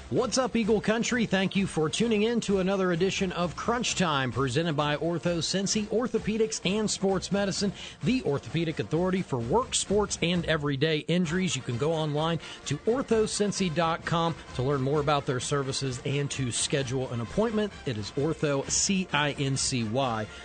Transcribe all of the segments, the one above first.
What's up, Eagle Country? Thank you for tuning in to another edition of Crunch Time, presented by OrthoCincy Orthopedics and Sports Medicine, the orthopedic authority for work, sports, and everyday injuries. You can go online to orthocincy.com to learn more about their services and to schedule an appointment. It is orthocincy.com.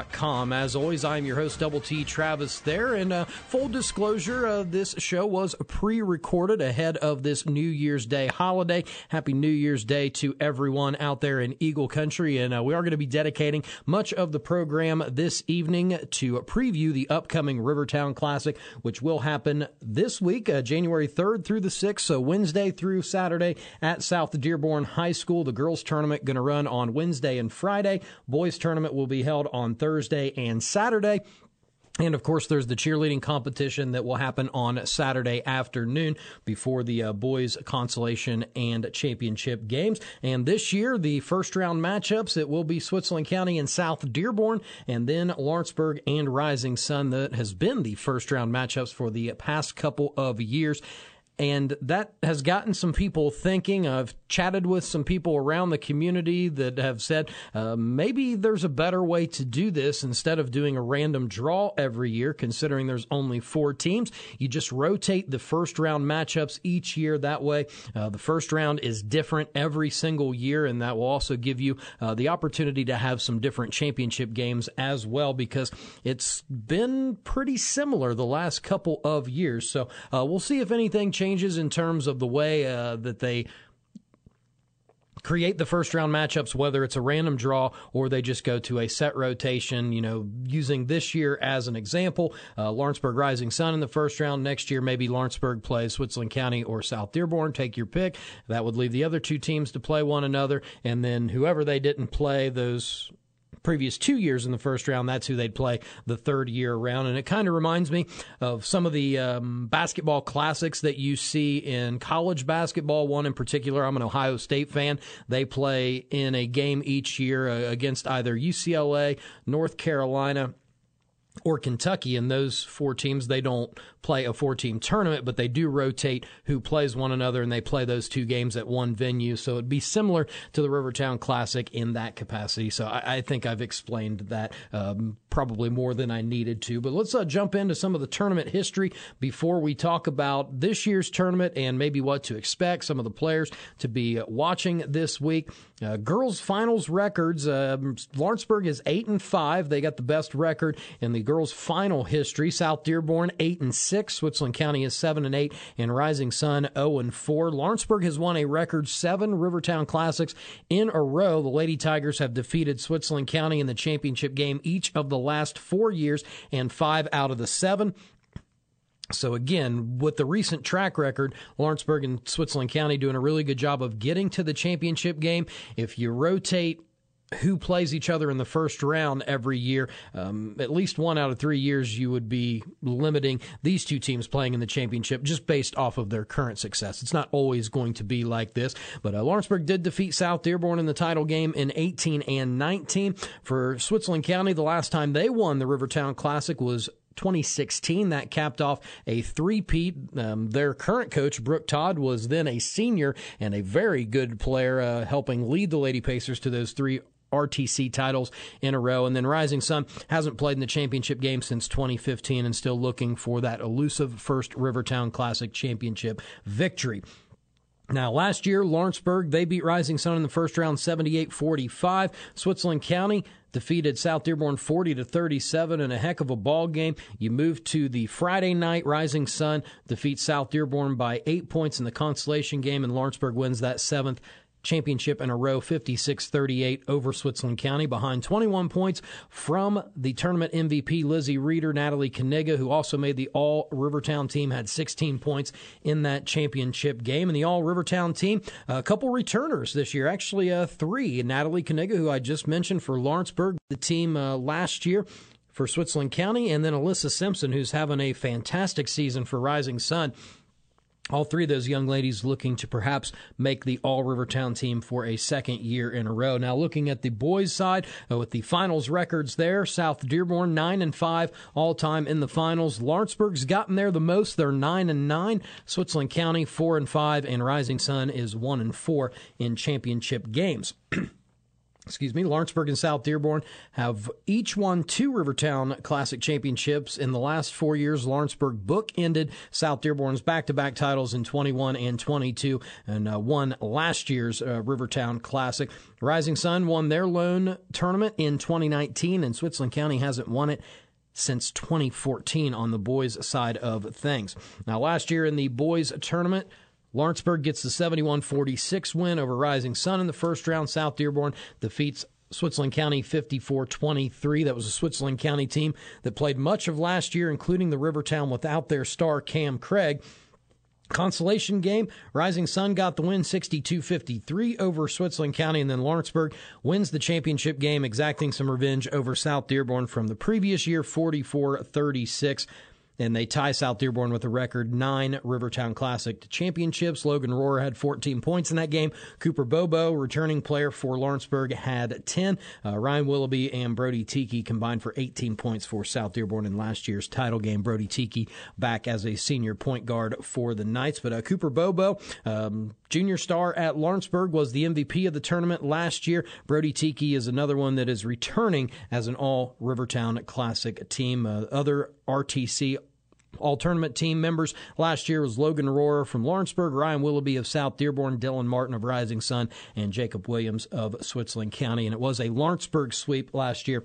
As always, I'm your host, Double T Travis there. And full disclosure, this show was pre-recorded ahead of this New Year's Day holiday. Happy New Year's Day to everyone out there in Eagle Country. And we are going to be dedicating much of the program this evening to preview the upcoming Rivertown Classic, which will happen this week, January 3rd through the 6th, so Wednesday through Saturday at South Dearborn High School. The girls' tournament going to run on Wednesday and Friday. Boys' tournament will be held on Thursday and Saturday. And, of course, there's the cheerleading competition that will happen on Saturday afternoon before the boys' consolation and championship games. And this year, the first-round matchups, it will be Switzerland County and South Dearborn, and then Lawrenceburg and Rising Sun. That has been the first-round matchups for the past couple of years. And that has gotten some people thinking. I've chatted with some people around the community that have said maybe there's a better way to do this instead of doing a random draw every year, considering there's only 4 teams. You just rotate the first round matchups each year. That way, the first round is different every single year, and that will also give you the opportunity to have some different championship games as well, because it's been pretty similar the last couple of years. So we'll see if anything changes in terms of the way that they create the first round matchups, whether it's a random draw or they just go to a set rotation. Using this year as an example, Lawrenceburg Rising Sun in the first round. Next year, maybe Lawrenceburg plays Switzerland County or South Dearborn. Take your pick. That would leave the other 2 teams to play one another, and then whoever they didn't play those previous 2 years in the first round, that's who they'd play the third year around. And it kind of reminds me of some of the basketball classics that you see in college basketball. One in particular, I'm an Ohio State fan. They play in a game each year against either UCLA, North Carolina, or Kentucky. And those 4 teams, they don't play a 4-team tournament, but they do rotate who plays one another, and they play those 2 games at one venue. So it'd be similar to the Rivertown Classic in that capacity. So I think I've explained that probably more than I needed to. But let's jump into some of the tournament history before we talk about this year's tournament and maybe what to expect, some of the players to be watching this week. Girls finals records, Lawrenceburg is 8-5. They got the best record in the girls final history. South Dearborn 8-6. Switzerland County is 7-8, and Rising Sun 0-4. Lawrenceburg has won a record 7 Rivertown Classics in a row. The Lady Tigers have defeated Switzerland County in the championship game each of the last 4 years, and 5 out of the 7. So again, with the recent track record, Lawrenceburg and Switzerland County doing a really good job of getting to the championship game. If you rotate who plays each other in the first round every year, at least 1 out of 3 years, you would be limiting these 2 teams playing in the championship just based off of their current success. It's not always going to be like this, but Lawrenceburg did defeat South Dearborn in the title game in 18 and 19. For Switzerland County, the last time they won the Rivertown Classic was 2016. That capped off a 3-peat. Their current coach, Brooke Todd, was then a senior and a very good player, helping lead the Lady Pacers to those 3 RTC titles in a row. And then Rising Sun hasn't played in the championship game since 2015 and still looking for that elusive first Rivertown Classic championship victory. Now, last year, Lawrenceburg, they beat Rising Sun in the first round 78-45. Switzerland County defeated South Dearborn 40-37 in a heck of a ball game. You move to the Friday night. Rising Sun defeats South Dearborn by 8 points in the consolation game, and Lawrenceburg wins that 7th championship in a row, 56-38 over Switzerland County, behind 21 points from the tournament MVP Lizzie Reeder. Natalie Kaniga, who also made the All-Rivertown team, had 16 points in that championship game. And the All-Rivertown team, a couple returners this year, actually 3. Natalie Kaniga, who I just mentioned for Lawrenceburg, the team last year for Switzerland County, and then Alyssa Simpson, who's having a fantastic season for Rising Sun. All three of those young ladies looking to perhaps make the All-Rivertown team for a second year in a row. Now, looking at the boys' side, with the finals records there, South Dearborn 9-5 all-time in the finals. Lawrenceburg's gotten there the most. They're 9-9. Switzerland County 4-5, and Rising Sun is 1-4 in championship games. Lawrenceburg and South Dearborn have each won 2 Rivertown Classic championships in the last 4 years. Lawrenceburg bookended South Dearborn's back-to-back titles in 21 and 22 and won last year's Rivertown Classic. Rising Sun won their lone tournament in 2019, and Switzerland County hasn't won it since 2014 on the boys' side of things. Now, last year in the boys' tournament, Lawrenceburg gets the 71-46 win over Rising Sun in the first round. South Dearborn defeats Switzerland County 54-23. That was a Switzerland County team that played much of last year, including the Rivertown, without their star Cam Craig. Consolation game, Rising Sun got the win 62-53 over Switzerland County, and then Lawrenceburg wins the championship game, exacting some revenge over South Dearborn from the previous year, 44-36. And they tie South Dearborn with a record 9 Rivertown Classic championships. Logan Rohrer had 14 points in that game. Cooper Bobo, returning player for Lawrenceburg, had 10. Ryan Willoughby and Brody Tiki combined for 18 points for South Dearborn in last year's title game. Brody Tiki back as a senior point guard for the Knights. But Cooper Bobo, junior star at Lawrenceburg, was the MVP of the tournament last year. Brody Tiki is another one that is returning as an all-Rivertown Classic team. Other RTC all-tournament team members last year was Logan Rohrer from Lawrenceburg, Ryan Willoughby of South Dearborn, Dylan Martin of Rising Sun, and Jacob Williams of Switzerland County. And it was a Lawrenceburg sweep last year,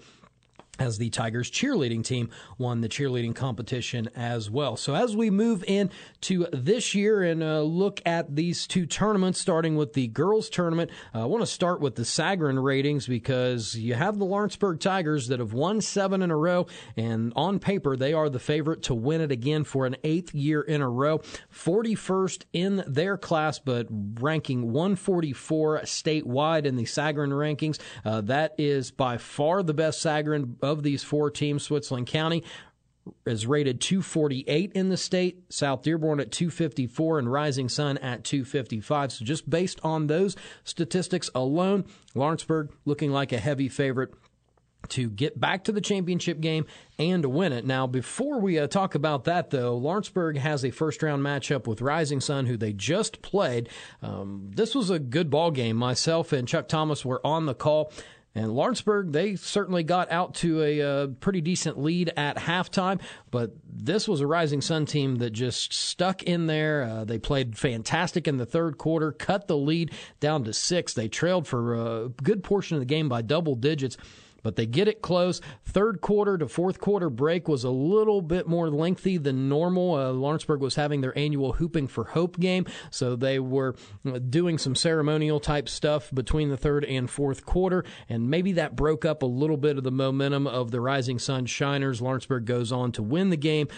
as the Tigers cheerleading team won the cheerleading competition as well. So as we move into this year and look at these two tournaments, starting with the girls tournament, I want to start with the Sagarin ratings, because you have the Lawrenceburg Tigers that have won 7 in a row, and on paper they are the favorite to win it again for an 8th year in a row. 41st in their class, but ranking 144 statewide in the Sagarin rankings. That is by far the best Sagarin of these 4 teams. Switzerland County is rated 248 in the state, South Dearborn at 254, and Rising Sun at 255. So just based on those statistics alone, Lawrenceburg looking like a heavy favorite to get back to the championship game and to win it. Now, before we talk about that, though, Lawrenceburg has a first-round matchup with Rising Sun, who they just played. This was a good ball game. Myself and Chuck Thomas were on the call. And Lawrenceburg, they certainly got out to a pretty decent lead at halftime, but this was a Rising Sun team that just stuck in there. They played fantastic in the third quarter, cut the lead down to 6. They trailed for a good portion of the game by double digits, but they get it close. Third quarter to fourth quarter break was a little bit more lengthy than normal. Lawrenceburg was having their annual Hooping for Hope game, so they were doing some ceremonial type stuff between the third and fourth quarter, and maybe that broke up a little bit of the momentum of the Rising Sun Shiners. Lawrenceburg goes on to win the game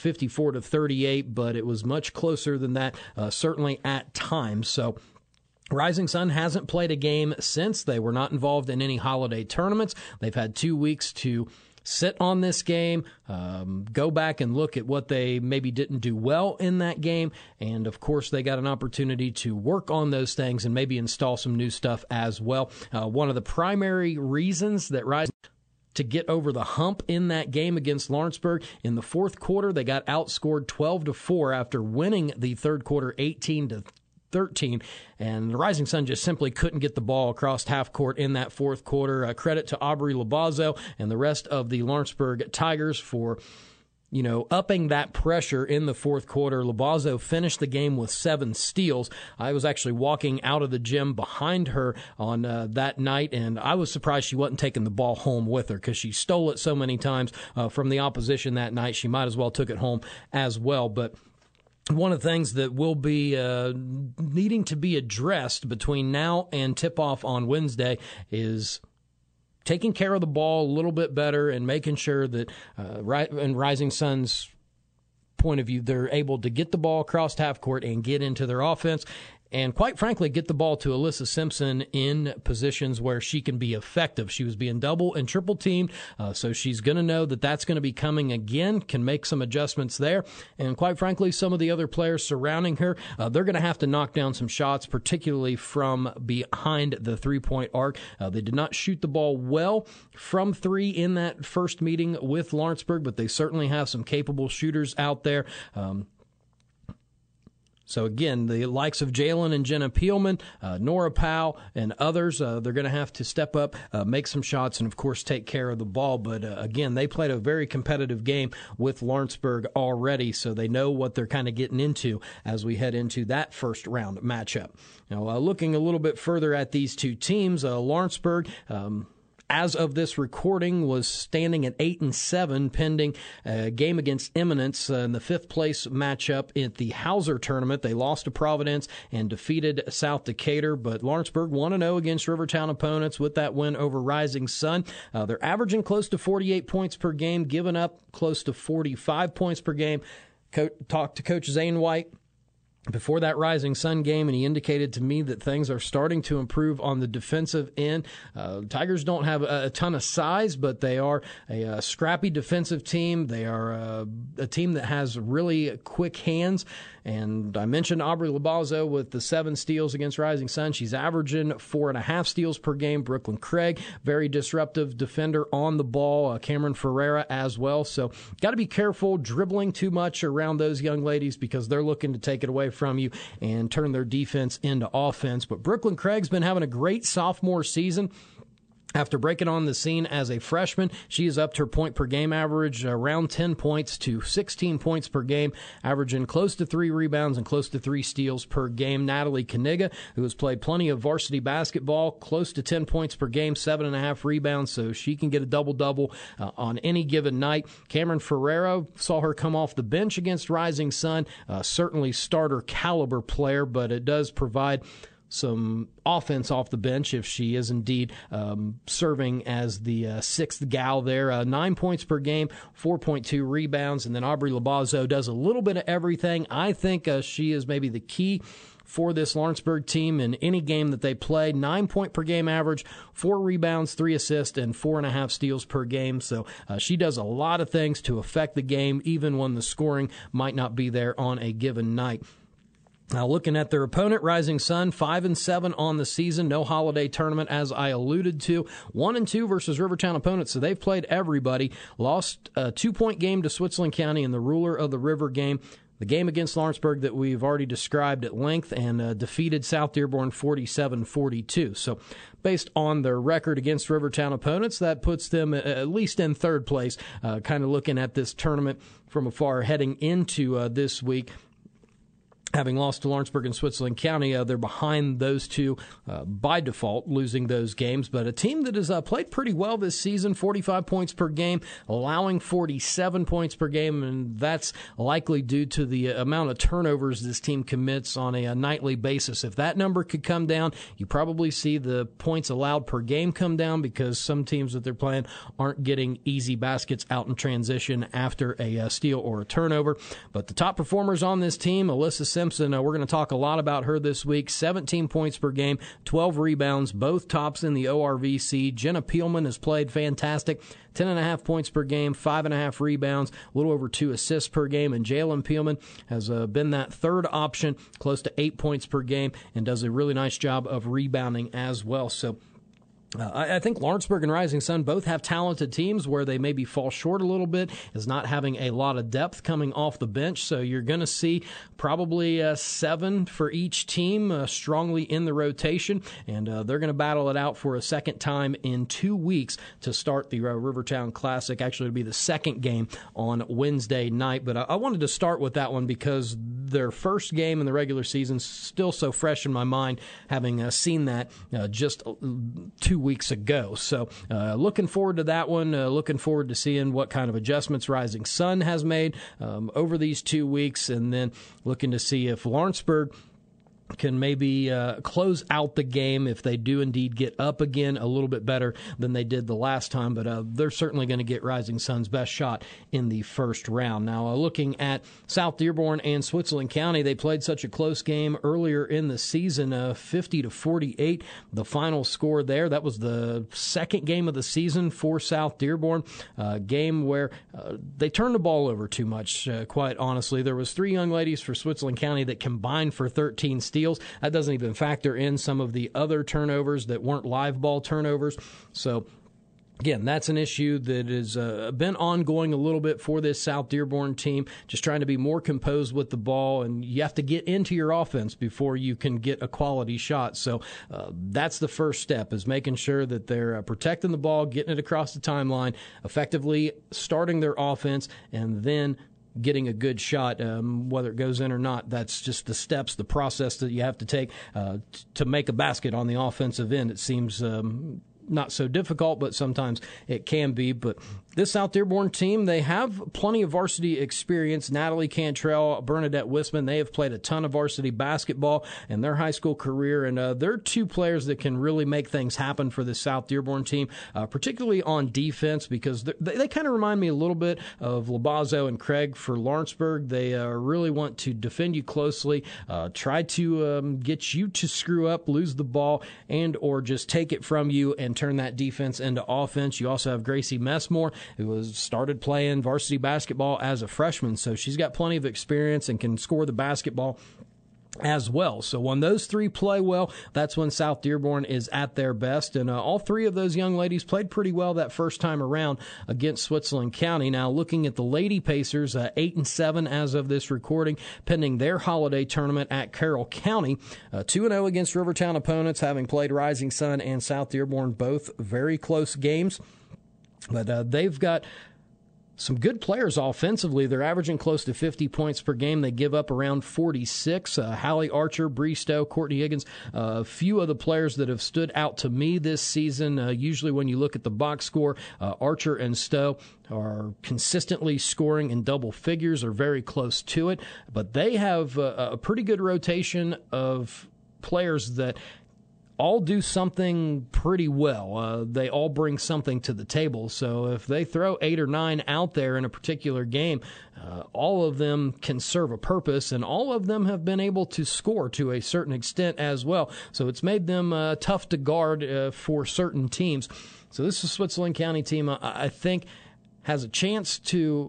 54-38, but it was much closer than that, certainly at times. So Rising Sun hasn't played a game since. They were not involved in any holiday tournaments. They've had 2 weeks to sit on this game, go back and look at what they maybe didn't do well in that game, and of course they got an opportunity to work on those things and maybe install some new stuff as well. One of the primary reasons that Rising to get over the hump in that game against Lawrenceburg, in the fourth quarter they got outscored 12-4 after winning the third quarter 18-13, and the Rising Sun just simply couldn't get the ball across half court in that fourth quarter. Credit to Aubrey Labazo and the rest of the Lawrenceburg Tigers for upping that pressure in the fourth quarter. Labazo finished the game with 7 steals. I was actually walking out of the gym behind her on that night, and I was surprised she wasn't taking the ball home with her, because she stole it so many times from the opposition that night. She might as well took it home as well. But one of the things that will be needing to be addressed between now and tip-off on Wednesday is taking care of the ball a little bit better and making sure that, in Rising Sun's point of view, they're able to get the ball across half court and get into their offense. and quite frankly, get the ball to Alyssa Simpson in positions where she can be effective. She was being double and triple teamed, so she's going to know that that's going to be coming again, can make some adjustments there. And quite frankly, some of the other players surrounding her, they're going to have to knock down some shots, particularly from behind the three-point arc. They did not shoot the ball well from three in that first meeting with Lawrenceburg, but they certainly have some capable shooters out there. So again, the likes of Jalen and Jenna Peelman, Nora Powell, and others, they're going to have to step up, make some shots, and of course take care of the ball. But again, they played a very competitive game with Lawrenceburg already, so they know what they're kind of getting into as we head into that first round matchup. Now, looking a little bit further at these two teams, Lawrenceburg, as of this recording, was standing at 8-7, pending a game against Eminence in the fifth place matchup at the Hauser tournament. They lost to Providence and defeated South Decatur, but Lawrenceburg 1-0 against Rivertown opponents with that win over Rising Sun. They're averaging close to 48 points per game, giving up close to 45 points per game. Talked to Coach Zane White before that Rising Sun game, and he indicated to me that things are starting to improve on the defensive end. Tigers don't have a ton of size, but they are a scrappy defensive team. They are a team that has really quick hands. And I mentioned Aubrey Labazo with the 7 steals against Rising Sun. She's averaging 4.5 steals per game. Brooklyn Craig, very disruptive defender on the ball. Cameron Ferreira as well. So got to be careful dribbling too much around those young ladies, because they're looking to take it away from you and turn their defense into offense. But Brooklyn Craig's been having a great sophomore season. After breaking on the scene as a freshman, she has upped her point per game average around 10 points to 16 points per game, averaging close to 3 rebounds and close to 3 steals per game. Natalie Kaniga, who has played plenty of varsity basketball, close to 10 points per game, 7.5 rebounds, so she can get a double-double on any given night. Cameron Ferreira, saw her come off the bench against Rising Sun, certainly starter caliber player, but it does provide some offense off the bench if she is indeed serving as the sixth gal there. 9 points per game, 4.2 rebounds, and then Aubrey Labazo does a little bit of everything. I think she is maybe the key for this Lawrenceburg team in any game that they play. 9 point per game average, 4 rebounds, 3 assists, and 4.5 steals per game. So she does a lot of things to affect the game, even when the scoring might not be there on a given night. Now, looking at their opponent, Rising Sun, 5-7 on the season. No holiday tournament, as I alluded to. 1-2 versus Rivertown opponents, so they've played everybody. Lost a 2-point game to Switzerland County in the Ruler of the River game. The game against Lawrenceburg that we've already described at length, and defeated South Dearborn 47-42. So based on their record against Rivertown opponents, that puts them at least in third place, kind of looking at this tournament from afar heading into this week. Having lost to Lawrenceburg and Switzerland County, they're behind those two by default, losing those games. But a team that has played pretty well this season, 45 points per game, allowing 47 points per game, and that's likely due to the amount of turnovers this team commits on a nightly basis. If that number could come down, you probably see the points allowed per game come down, because some teams that they're playing aren't getting easy baskets out in transition after a steal or a turnover. But the top performers on this team, Alyssa Simpson, we're going to talk a lot about her this week. 17 points per game, 12 rebounds, both tops in the ORVC. Jenna Peelman has played fantastic. 10.5 points per game, 5.5 rebounds, a little over 2 assists per game. And Jalen Peelman has been that third option, close to 8 points per game, and does a really nice job of rebounding as well. So I think Lawrenceburg and Rising Sun both have talented teams. Where they maybe fall short a little bit is not having a lot of depth coming off the bench. So you're going to see probably 7 for each team strongly in the rotation, and they're going to battle it out for a second time in 2 weeks to start the Rivertown Classic. Actually, it'll be the second game on Wednesday night, but I wanted to start with that one because their first game in the regular season is still so fresh in my mind, having seen that just 2 weeks ago. So looking forward to that one, looking forward to seeing what kind of adjustments Rising Sun has made over these 2 weeks, and then looking to see if Lawrenceburg can maybe close out the game if they do indeed get up again a little bit better than they did the last time. But they're certainly going to get Rising Sun's best shot in the first round. Now, looking at South Dearborn and Switzerland County, they played such a close game earlier in the season, 50-48, the final score there. That was the second game of the season for South Dearborn, a game where they turned the ball over too much, quite honestly. There was 3 young ladies for Switzerland County that combined for 13 steals. That doesn't even factor in some of the other turnovers that weren't live ball turnovers. So, again, that's an issue that has been ongoing a little bit for this South Dearborn team, just trying to be more composed with the ball, and you have to get into your offense before you can get a quality shot. So that's the first step, is making sure that they're protecting the ball, getting it across the timeline, effectively starting their offense, and then getting a good shot, whether it goes in or not. That's just the steps, the process that you have to take to make a basket on the offensive end. It seems not so difficult, but sometimes it can be. But this South Dearborn team, they have plenty of varsity experience. Natalie Cantrell, Bernadette Wisman, they have played a ton of varsity basketball in their high school career, and they're 2 players that can really make things happen for the South Dearborn team, particularly on defense, because they kind of remind me a little bit of Labazo and Craig for Lawrenceburg. They really want to defend you closely, try to get you to screw up, lose the ball, and or just take it from you and turn that defense into offense. You also have Gracie Messmore, who started playing varsity basketball as a freshman, so she's got plenty of experience and can score the basketball as well. So when those 3 play well, that's when South Dearborn is at their best. And all 3 of those young ladies played pretty well that first time around against Switzerland County. Now, looking at the Lady Pacers, 8-7 as of this recording, pending their holiday tournament at Carroll County. 2-0 against Rivertown opponents, having played Rising Sun and South Dearborn, both very close games. But they've got some good players offensively. They're averaging close to 50 points per game. They give up around 46. Hallie Archer, Bree Stowe, Courtney Higgins, a few of the players that have stood out to me this season. Usually when you look at the box score, Archer and Stowe are consistently scoring in double figures or very close to it. But they have a pretty good rotation of players that all do something pretty well. They all bring something to the table. So if they throw 8 or 9 out there in a particular game, all of them can serve a purpose, and all of them have been able to score to a certain extent as well. So it's made them tough to guard for certain teams. So this is Switzerland County team, I think, has a chance to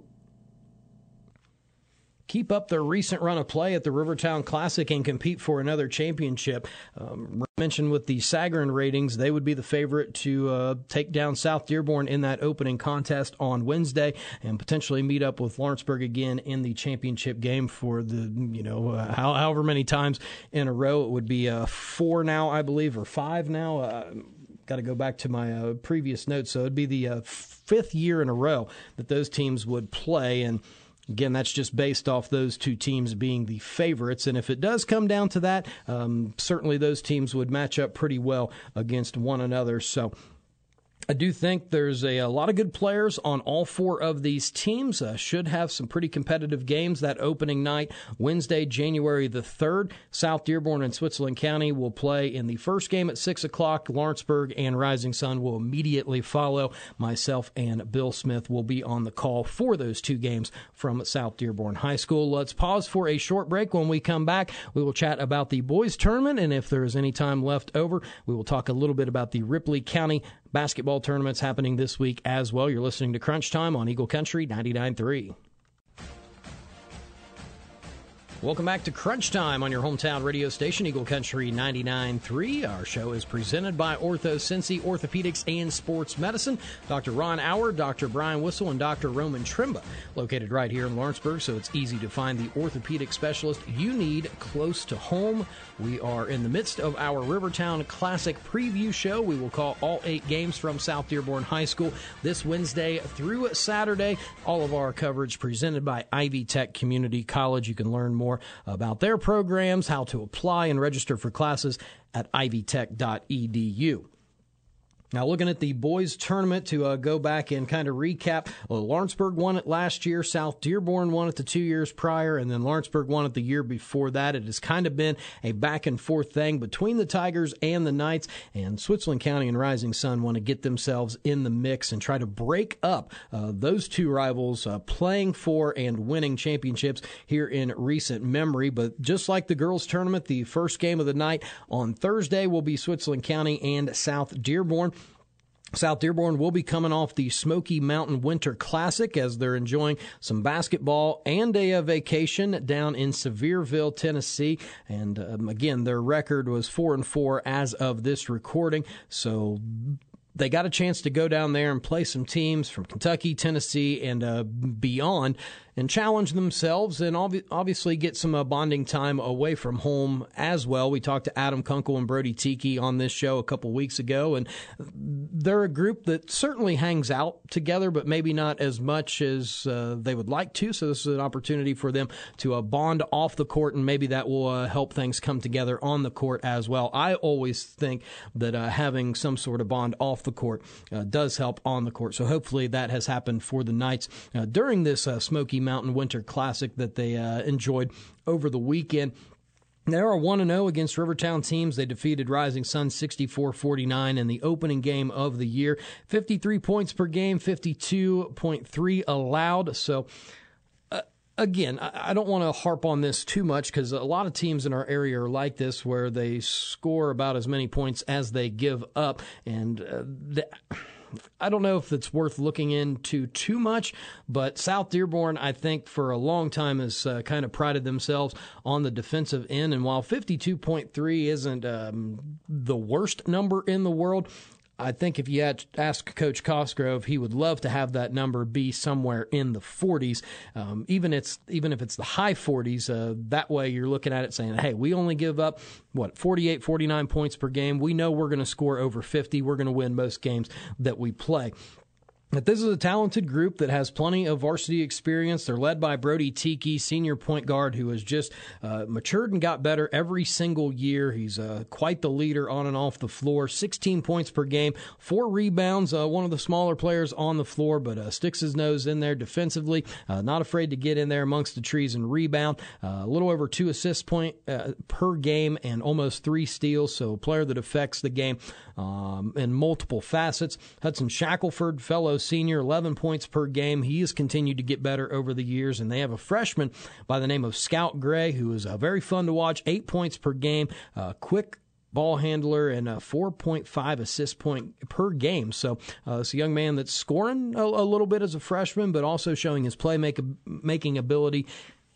keep up their recent run of play at the Rivertown Classic and compete for another championship. Mentioned with the Sagarin ratings, they would be the favorite to take down South Dearborn in that opening contest on Wednesday and potentially meet up with Lawrenceburg again in the championship game for the, however many times in a row. It would be 4 now, I believe, or 5 now. Got to go back to my previous notes. So it'd be the 5th year in a row that those teams would play. And again, that's just based off those 2 teams being the favorites. And if it does come down to that, certainly those teams would match up pretty well against one another. So I do think there's a lot of good players on all 4 of these teams. Should have some pretty competitive games that opening night, Wednesday, January the 3rd. South Dearborn and Switzerland County will play in the first game at 6 o'clock. Lawrenceburg and Rising Sun will immediately follow. Myself and Bill Smith will be on the call for those 2 games from South Dearborn High School. Let's pause for a short break. When we come back, we will chat about the boys tournament, and if there is any time left over, we will talk a little bit about the Ripley County basketball tournaments happening this week as well. You're listening to Crunch Time on Eagle Country 99.3. Welcome back to Crunch Time on your hometown radio station, Eagle Country 99.3. Our show is presented by Ortho Cincy Orthopedics and Sports Medicine. Dr. Ron Auer, Dr. Brian Whistle, and Dr. Roman Trimba, located right here in Lawrenceburg, so it's easy to find the orthopedic specialist you need close to home. We are in the midst of our Rivertown Classic preview show. We will call all 8 games from South Dearborn High School this Wednesday through Saturday. All of our coverage presented by Ivy Tech Community College. You can learn more about their programs, how to apply and register for classes at ivytech.edu. Now, looking at the boys tournament to go back and kind of recap, Lawrenceburg won it last year, South Dearborn won it the 2 years prior, and then Lawrenceburg won it the year before that. It has kind of been a back-and-forth thing between the Tigers and the Knights, and Switzerland County and Rising Sun want to get themselves in the mix and try to break up those two rivals playing for and winning championships here in recent memory. But just like the girls tournament, the first game of the night on Thursday will be Switzerland County and South Dearborn. South Dearborn will be coming off the Smoky Mountain Winter Classic as they're enjoying some basketball and a vacation down in Sevierville, Tennessee. And again, their record was 4-4 as of this recording. So they got a chance to go down there and play some teams from Kentucky, Tennessee, and beyond, and challenge themselves and obviously get some bonding time away from home as well. We talked to Adam Kunkel and Brody Tiki on this show a couple weeks ago, and they're a group that certainly hangs out together, but maybe not as much as they would like to. So this is an opportunity for them to bond off the court, and maybe that will help things come together on the court as well. I always think that having some sort of bond off the court does help on the court. So hopefully that has happened for the Knights during this Smoky Mountain Winter Classic that they enjoyed over the weekend. They are 1-0 against Rivertown teams. They defeated Rising Sun 64-49 in the opening game of the year. 53 points per game, 52.3 allowed. So, again, I don't want to harp on this too much because a lot of teams in our area are like this where they score about as many points as they give up. And I don't know if it's worth looking into too much, but South Dearborn, I think, for a long time has kind of prided themselves on the defensive end. And while 52.3 isn't the worst number in the world, I think if you had to ask Coach Cosgrove, he would love to have that number be somewhere in the 40s. Even if it's the high 40s, that way you're looking at it saying, hey, we only give up, 48, 49 points per game. We know we're going to score over 50. We're going to win most games that we play. But this is a talented group that has plenty of varsity experience. They're led by Brody Tiki, senior point guard, who has just matured and got better every single year. He's quite the leader on and off the floor. 16 points per game, 4 rebounds, one of the smaller players on the floor, but sticks his nose in there defensively, not afraid to get in there amongst the trees and rebound. A little over 2 assists per game and almost 3 steals, so a player that affects the game in multiple facets. Hudson Shackelford, fellow senior, 11 points per game. He has continued to get better over the years, and they have a freshman by the name of Scout Gray, who is very fun to watch, 8 points per game, quick ball handler, and 4.5 assist point per game. So it's a young man that's scoring a little bit as a freshman, but also showing his playmaking ability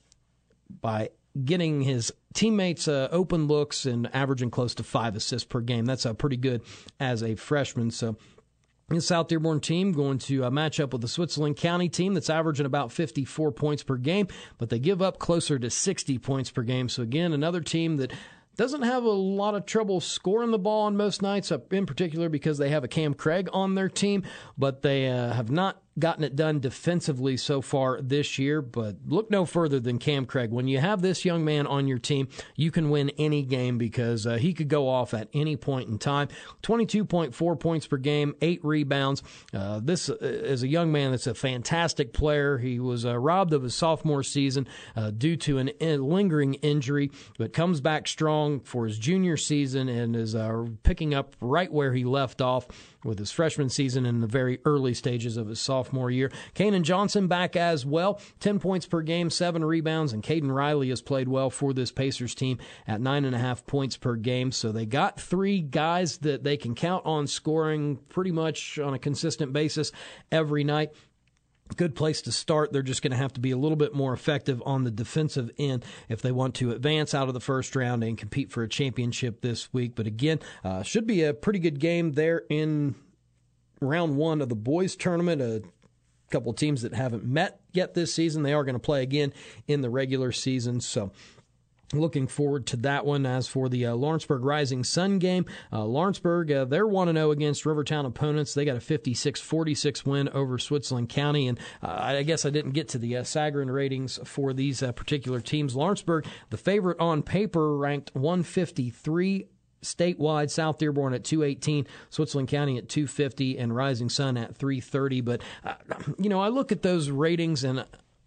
by getting his teammates open looks and averaging close to 5 assists per game. That's pretty good as a freshman. So the South Dearborn team going to match up with the Switzerland County team that's averaging about 54 points per game, but they give up closer to 60 points per game. So again, another team that doesn't have a lot of trouble scoring the ball on most nights, in particular because they have a Cam Craig on their team, but they have not gotten it done defensively so far this year. But look no further than Cam Craig. When you have this young man on your team, you can win any game because he could go off at any point in time. 22.4 points per game, 8 rebounds. This is a young man that's a fantastic player. He was robbed of his sophomore season due to a lingering injury, but comes back strong for his junior season and is picking up right where he left off with his freshman season in the very early stages of his sophomore year. Kanan Johnson back as well, 10 points per game, 7 rebounds, and Caden Riley has played well for this Pacers team at 9.5 points per game. So they got 3 guys that they can count on scoring pretty much on a consistent basis every night. Good place to start. They're just going to have to be a little bit more effective on the defensive end if they want to advance out of the first round and compete for a championship this week. But again, should be a pretty good game there in round 1 of the boys tournament. A couple of teams that haven't met yet this season. They are going to play again in the regular season. So looking forward to that one. As for the Lawrenceburg Rising Sun game, Lawrenceburg, they're 1-0 against Rivertown opponents. They got a 56-46 win over Switzerland County. And I guess I didn't get to the Sagarin ratings for these particular teams. Lawrenceburg, the favorite on paper, ranked 153 statewide, South Dearborn at 218, Switzerland County at 250, and Rising Sun at 330. But, I look at those ratings, and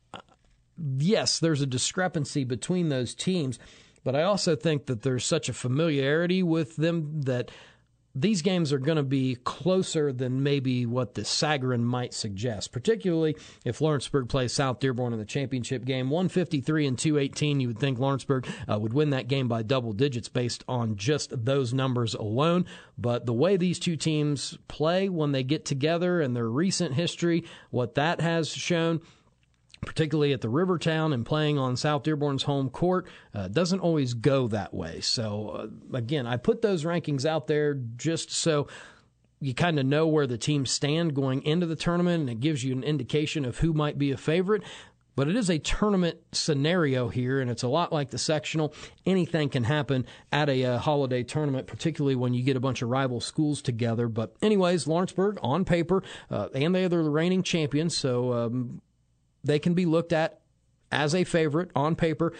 yes, there's a discrepancy between those teams, but I also think that there's such a familiarity with them that these games are going to be closer than maybe what the Sagarin might suggest, particularly if Lawrenceburg plays South Dearborn in the championship game. 153 and 218, you would think Lawrenceburg would win that game by double digits based on just those numbers alone. But the way these two teams play when they get together and their recent history, what that has shown, particularly at the Rivertown and playing on South Dearborn's home court, doesn't always go that way. So, again, I put those rankings out there just so you kind of know where the teams stand going into the tournament, and it gives you an indication of who might be a favorite. But it is a tournament scenario here, and it's a lot like the sectional. Anything can happen at a holiday tournament, particularly when you get a bunch of rival schools together. But anyways, Lawrenceburg, on paper, and they are the reigning champions, so they can be looked at as a favorite on paper.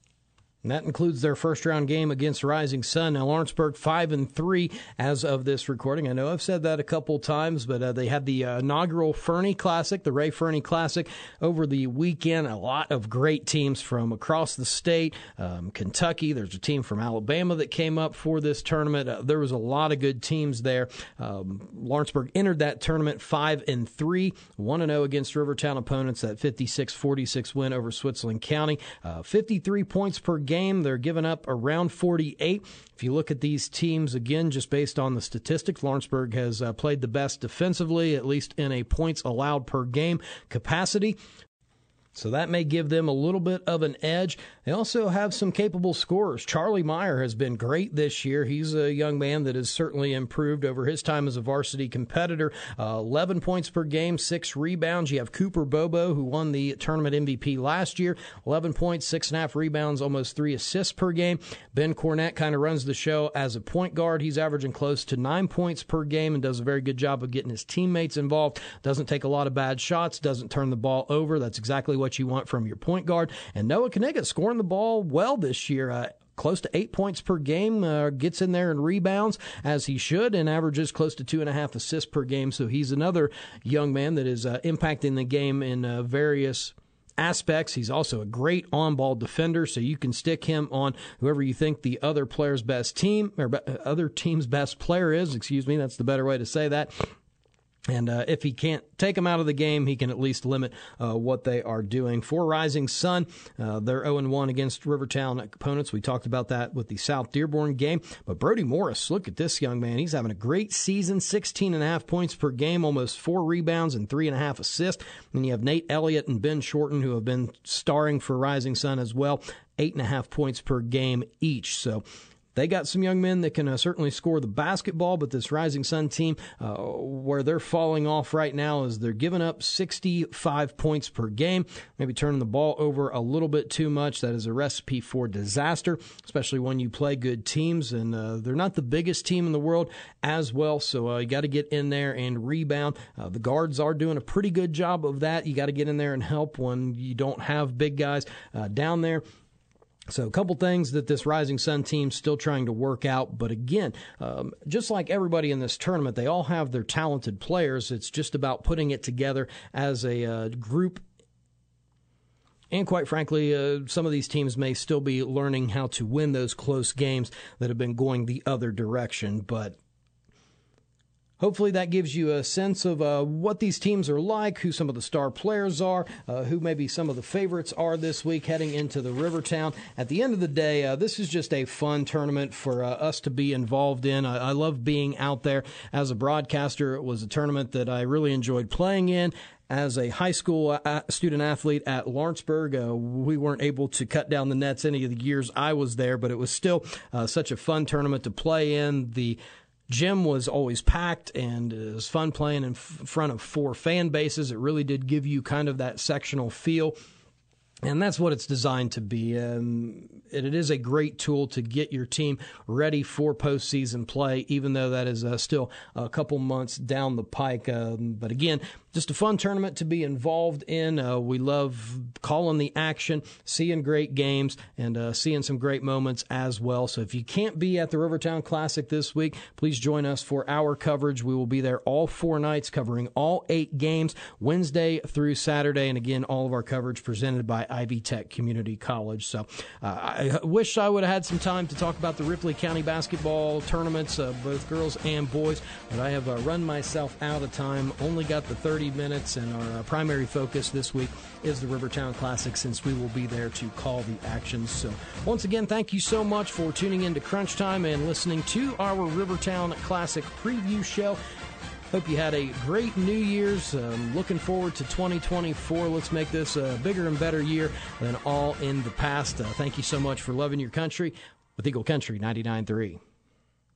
And that includes their first-round game against Rising Sun. Now, Lawrenceburg 5-3 as of this recording. I know I've said that a couple times, but they had the inaugural Fernie Classic, the Ray Fernie Classic, over the weekend. A lot of great teams from across the state. Kentucky, there's a team from Alabama that came up for this tournament. There was a lot of good teams there. Lawrenceburg entered that tournament 5-3, 1-0 against Rivertown opponents. That 56-46 win over Switzerland County. 53 points per game. They're giving up around 48. If you look at these teams, again, just based on the statistics, Lawrenceburg has played the best defensively, at least in a points allowed per game capacity. So that may give them a little bit of an edge. They also have some capable scorers. Charlie Meyer has been great this year. He's a young man that has certainly improved over his time as a varsity competitor. 11 points per game, 6 rebounds. You have Cooper Bobo, who won the tournament MVP last year. 11 points, 6.5 rebounds, almost 3 assists per game. Ben Cornett kind of runs the show as a point guard. He's averaging close to 9 points per game and does a very good job of getting his teammates involved. Doesn't take a lot of bad shots, doesn't turn the ball over. That's exactly what you want from your point guard. And Noah Knigat scoring the ball well this year. Close to 8 points per game, gets in there and rebounds as he should, and averages close to 2.5 assists per game. So he's another young man that is impacting the game in various aspects. He's also a great on-ball defender, so you can stick him on whoever you think the other player's best team, or other team's best player is. That's the better way to say that. And if he can't take them out of the game, he can at least limit what they are doing. For Rising Sun, they're 0-1 against Rivertown opponents. We talked about that with the South Dearborn game. But Brody Morris, look at this young man. He's having a great season, 16.5 points per game, almost 4 rebounds and 3.5 assists. And you have Nate Elliott and Ben Shorten, who have been starring for Rising Sun as well, 8.5 points per game each. So they got some young men that can certainly score the basketball, but this Rising Sun team, where they're falling off right now is they're giving up 65 points per game, maybe turning the ball over a little bit too much. That is a recipe for disaster, especially when you play good teams, and they're not the biggest team in the world as well, so you got to get in there and rebound. The guards are doing a pretty good job of that. You got to get in there and help when you don't have big guys down there. So a couple things that this Rising Sun team's still trying to work out. But again, just like everybody in this tournament, they all have their talented players. It's just about putting it together as a group. And quite frankly, some of these teams may still be learning how to win those close games that have been going the other direction. But hopefully that gives you a sense of what these teams are like, who some of the star players are, who maybe some of the favorites are this week heading into the Rivertown. At the end of the day, this is just a fun tournament for us to be involved in. I love being out there as a broadcaster. It was a tournament that I really enjoyed playing in. As a high school student athlete at Lawrenceburg, we weren't able to cut down the nets any of the years I was there, but it was still such a fun tournament to play in. The gym was always packed, and it was fun playing in front of 4 fan bases. It really did give you kind of that sectional feel. And that's what it's designed to be. It is a great tool to get your team ready for postseason play, even though that is still a couple months down the pike. But again, just a fun tournament to be involved in. We love calling the action, seeing great games, and seeing some great moments as well. So if you can't be at the Rivertown Classic this week, please join us for our coverage. We will be there all 4 nights, covering all 8 games, Wednesday through Saturday. And again, all of our coverage presented by Ivy Tech Community College. So I wish I would have had some time to talk about the Ripley County basketball tournaments, both girls and boys, but I have run myself out of time. Only got the 30 minutes, and our primary focus this week is the Rivertown Classic, since we will be there to call the actions. So once again, thank you so much for tuning in to Crunch Time and listening to our Rivertown Classic preview show. Hope you had a great New Year's. Looking forward to 2024. Let's make this a bigger and better year than all in the past. Thank you so much for loving your country with Eagle Country 99.3.